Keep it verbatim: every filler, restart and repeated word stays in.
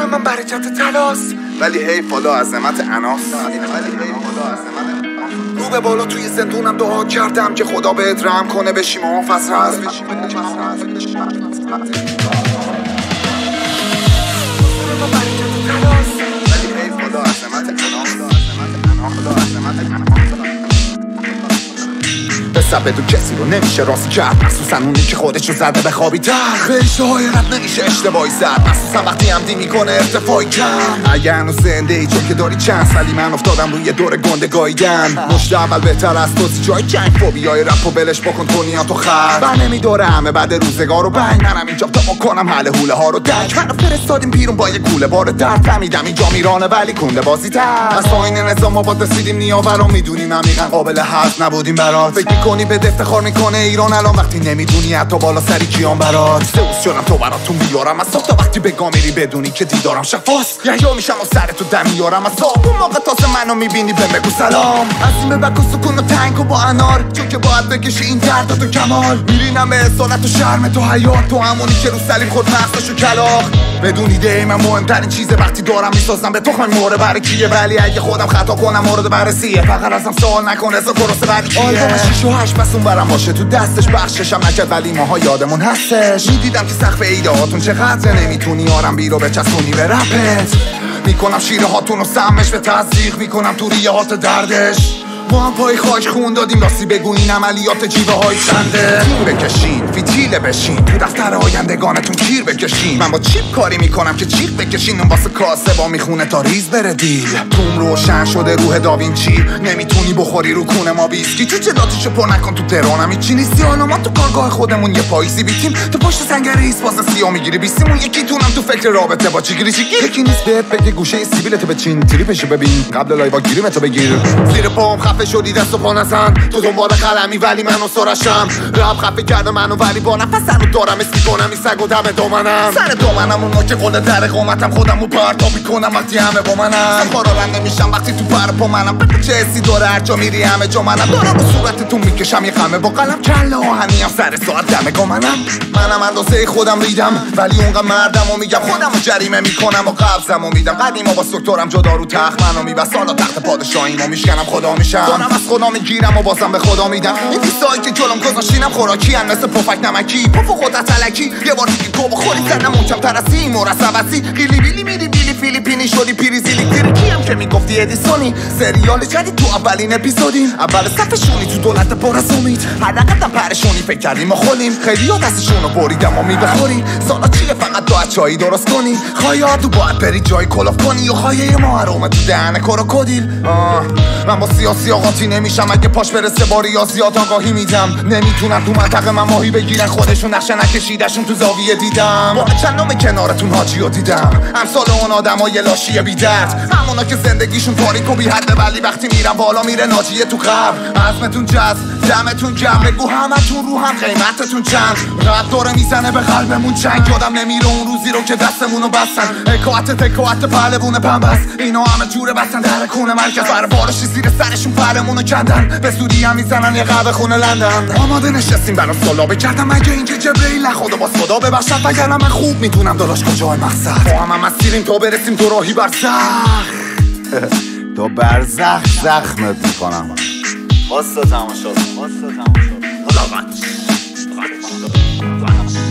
من برکت تلاس، ولی هی فالا عظمت اناس. رو به بالا توی زندونم دعا کردم که خدا بهت رحم کنه بشی محافظ هست. سبه تو کسی رو نمیشه راست کرد، مخصوصا اونی که خودشو زده به خوابی تر. بهش هایرت نمیشه اشتباهی زد، مخصوصا وقتی همدی میکنه ارتفاعی کم. اگه هنوز زنده ای چون که داری چند سالی، من افتادم روی دور گنده گاییدن. مشت اول بهتر از توسی جای جنگ، فوبیای رپ و بلش بکن تو نیاتو خرد. بر نمیداره همه بعد روزگار رو بنگ، منم اینجا تا بکنم حل حوله ها رو دک. منو فرستادیم بیرون با یه کوله بار درد، فهمیدم اینجا میرانه ولی کنده بازی تر. از پایین نظام آباد رسیدیم نیاورا، میدونیم عمیقا قابل حرف نبودیم برات. فکر میکنی به افتخار میکنه ایران الان، وقتی نمیدونی حتی بالا سری کیان برات. سوس شدم تو براتون بیارم از تا وقتی بگا میری بدونی که دیدارم شفاست. یحیی میشم و سر تو دم میارم از آب، اون موقع تازه منو میبینی به بگو سلام. از این به بک و سکون و تنگ و با انار، چون که باید بکشی این درد تو کمال. میرینم به اصالت و شرم تو حیات، تو همونی که رو سلیم خود مغزشو کلاخ. بدون ایده من مهمترین چیزه وقتی دارم میسازم به تخم موره برای کیه. ولی اگه خودم خطا کنم مورد بررسیه، فقط ازم سوال نکن رضا درسته برای کیه. آلبوم شیش و هشت پس اون برم باشه تو دستش، بخششم نکرد ولی ماها یادمون هستش. میدیدم که سقف ایده هاتون چقدر نمیتونی آرم بی رو بچسبونی به رپت. میکنم شیره هاتون رو سمش به تزریق، میکنم تو ریه هات دردش. ما هم پای خاک خون دادیم راستی بگو این عملیات جیوه های چنده. تیر بکشین فیتیله بشین تو دفتر آیندگانتون کیر بکشین. من با چیپ کاری میکنم که چیق بکشین، اون واسه کاسه با میخونه تا ریز بره دیل. توم روشن شده روح داوینچی، نمیتونی بخوری رو کونه ما بیسکی. چه چلاتیشو پر نکن تو تهرانم هیچی نیستی. حالا ما تو کارگاه خودمون یه پاییزی بیتیم، تو پشت سنگر ایسپاس سیاه میگیری بیستیمون. یکی تونم تو فکر رابطه با چیگیری چیگیر. یکی نیست بهت بگه گوشه سیبیلتو بچین، تریپشو ببین قبل لایو گیریمتو بگیر. زیر پام خفه شدی دست و پا نزن، تو دنبال قلمی ولی منو سرشم. رب خفه کرده منو ولی با نفسم رو دارم اسمی کنم این سگ و دم دامنم. سر دامنم اون که قله در قامتم خودم رو پرتا میکنم وقتی همه با منم. خارا رنده میشم وقتی تو پر پا منم، بگو چه حسی داره هر جا میری همه جا منم. دارم رو صورتتون میکشم یه خمه با قلم، کله آهنیم سر ساعت دمه گامنم. منم اندازه خودم ریدم ولی اونقدر مردم و میگم خودم رو جریمه میکنم و قبضم و میدم. قدیما با سکتورم جدا رو تخت منو میبست، حالا تخت پادشاهیمو میشکنم خدا میشم. دارم از خدا میگیرم و بازم به خدا میدم. این دیستایی که جلوم گذاشتینم خوراکی ان مثل پفک نمکی، پف و خودت علکی. یه بار دیگه گو بخوری زنم اون کم ترسی مرسبتی. قیلی بیلی میری بیلی فیلیپینی شدی پیریزیلی ترکیم که میگفتی ادیسونی. سریال جدید تو اولین اپیزودیم، اول صفشونی تو دولت پر از امید. هر نقدم پرشونی فکر کردیم و خولیم، خیلی ها دستشون رو بریدم و میبخوری. سالا چیه فقط دو چایی درست کنی، خواهی تو باید بری جای کلاف کنی. یا خواهی ما حرومه تو دهن کروکودیل. من با سیاسی آقاتی نمیشم، اگه پاش برسه با ریاضیات آگاهی میدم. نمیتونن تو منطقه من ماهی بگیرن، خودشون نقشه نکشیدشون تو زاویه دیدم. با چندم کنارتون حاجی رو دیدم، امثال اون آدم های لاشی بی درد، همونا که زندگیشون تاریک و بی حده ولی وقتی میرن بالا میره ناجیه تو قبر. عزمتون جذب دمتون جمع، بگو همتون رو هم قیمتتون چند. رد داره میزنه به قلبمون چنگ، یادم نمیره اون روزی رو که دستمونو بستن. اکوات تکوات پهلوونه پنبست، اینا همه جوره بستن در خونه مرکز. بر بارشی زیر سرشون پهلمونو کندن، به سودی هم میزنن یه قهوه خونه لندن. آماده نشستیم برا سلابه کردم، مگه اینکه جبرئیل نخواد و باز خدا ببخشد. وگرنه من خوب میتونم داداش کجای مقصد. با هم هم مسیریم تا برسیم تو راهی برزخ. تو برزخ زخمت میکنم. واسه تماشا واسه تماشا